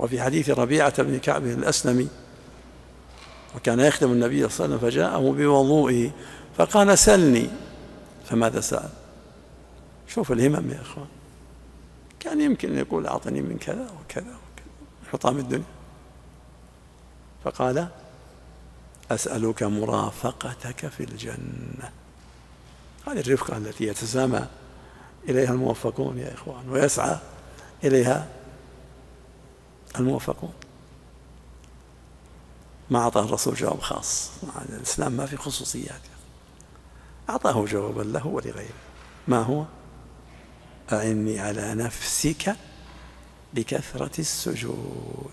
وفي حديث ربيعة بن كعب الأسلمي وكان يخدم النبي صلى الله عليه وسلم فجاءه بوضوئه فقال سلني، فماذا سأل؟ شوف الهمم يا إخوان، كان يمكن أن يقول أعطني من كذا وكذا وكذا حطام الدنيا، فقال أسألك مرافقتك في الجنة. هذه الرفقة التي يتسامى إليها الموفقون يا إخوان ويسعى إليها الموفقون. ما أعطاه الرسول جواب خاص، الإسلام ما في خصوصيات، أعطاه جوابا له ولغيره. ما هو؟ أعني على نفسك بكثرة السجود.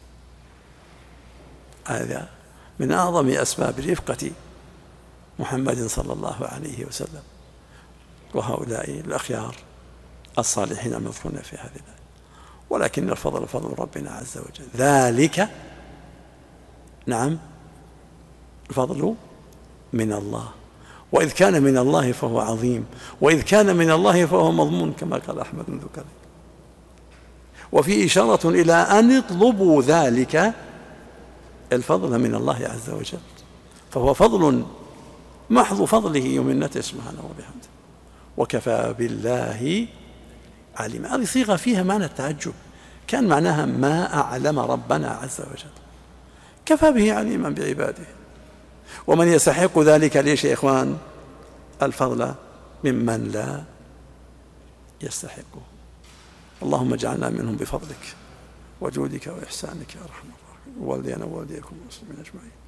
هذا من أعظم أسباب رفقة محمد صلى الله عليه وسلم وهؤلاء الأخيار الصالحين المذكورين في هذه الآية. ولكن الفضل فضل ربنا عز وجل، ذلك نعم الفضل من الله، وإذ كان من الله فهو عظيم، وإذ كان من الله فهو مضمون كما قال أحمد بن ذكر. وفي إشارة إلى أن اطلبوا ذلك الفضل من الله عز وجل، فهو فضل محض فضله ومنته سبحانه وبحمده. وكفى بالله عليما، هذه صيغة فيها معنى التعجب، كان معناها ما أعلم ربنا عز وجل، كفى به عليما بعباده. ومن يستحق ذلك ليش يا إخوان؟ الفضل ممن لا يستحقه. اللهم اجعلنا منهم بفضلك وجودك وإحسانك يا أرحم الراحمين، ووالدينا ووالديكم والمسلمين أجمعين.